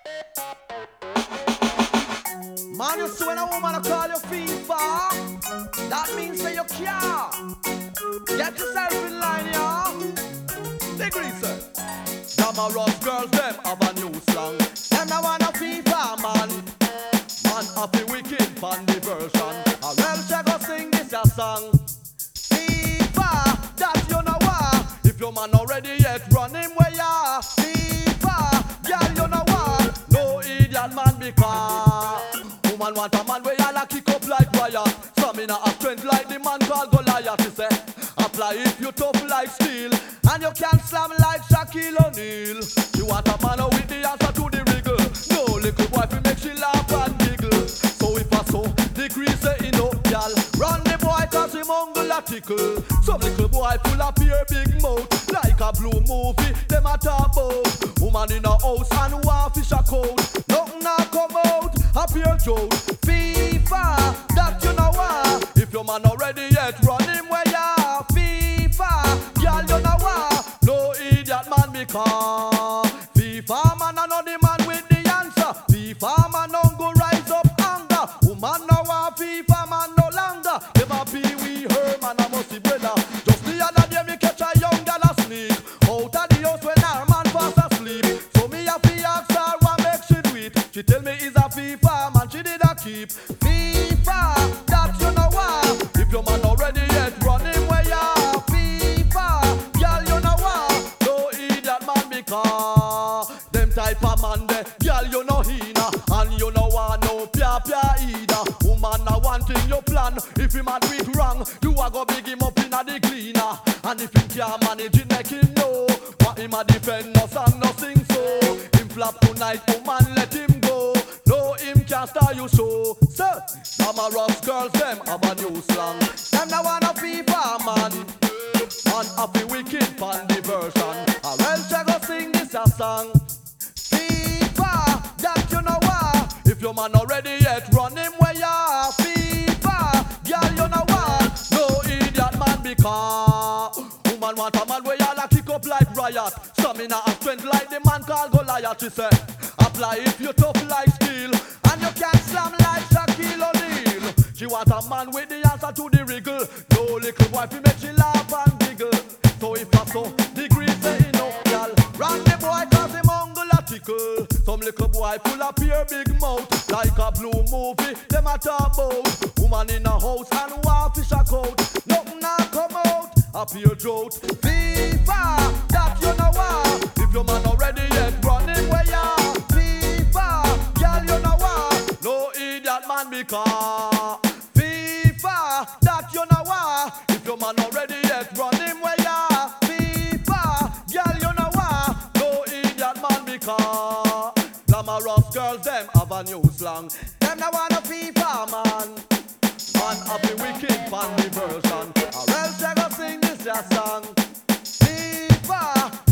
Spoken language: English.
Man, you see when a woman call you FIFA, that means that you care. Get yourself in line, yeah. Degree, sir. Glamorous girls, them have a new song. Them the one a FIFA, man. Man of the wicked fan version. A real check go sing this a song. FIFA, that you know what. If your man not ready yet, run him where ya. FIFA, girl you know what. No idiot man because woman want a man where y'all kick up like riot. Some in a strength like the man called Goliath. He say, apply if you tough like steel, and you can slam like Shaquille O'Neal. You want a man with the answer to the wriggle. No little boy fi make she laugh and giggle. So if I saw the grease say no, y'all run the boy cause him ungle a tickle. Some little boy full of pure big mouth, like a blue movie, them a talk about. Woman in a house and want fish a coat. Nothing not come out, a pure joke. FIFA, that you know what. If your man not ready yet, run him where ya. FIFA, girl you know what. No idiot man because FIFA man I know the man with the answer. FIFA man don't go rise up anger. Woman no want FIFA man no longer. Never be we her man I must be brother. Just the other day me catch a young girl asleep out of the house when her man fast asleep. So me a fi ask her what makes she do it. She tell me it's a FIFA man she did a keep. FIFA, that you know what. If your man not ready yet, run him where ya. FIFA, girl you know what. No idiot man because them type of man there, girl you know hina, and you know want no pia either. Woman a one thing you plan. If him a do it wrong, you a go big him up inna the cleaner. And if him can't manage it, make him know. What him a defend no song, no sing so. Him flap tonight, woman let him go. No him can't start you so. Sir, glamorous girls them have a new slang. Them the one a FIFA man. Man of the wicked fan version. A real check go sing this a song. FIFA, that you know what. If your man not ready yet, run him where ya. FIFA, girl you know what. No idiot man because woman want a man where y'all kick up like riot. Some in a strength like the man called Goliath. She say, apply if you tough like steel, and you can slam like Shaquille O'Neal. She want a man with the answer to the wriggle. No little boy fi make she laugh and giggle. So if I saw the grease say no, y'all run the boy cause him ungle a tickle. Some little boy full of pure big mouth, like a blue movie, them a talk about. Woman in a house and want fish a coat. Nothing not come out, a pure joke. FIFA, that you know what. If your man not ready yet, run him where ya. FIFA, girl you know what. No idiot man because FIFA, that you know what. If your man not ready yet, run him where ya. FIFA, girl you know what. No idiot man because glamorous girls them have a new slang. Them the one a FIFA man. Man of the wicked fan version. A real check go sing this ya song. FIFA,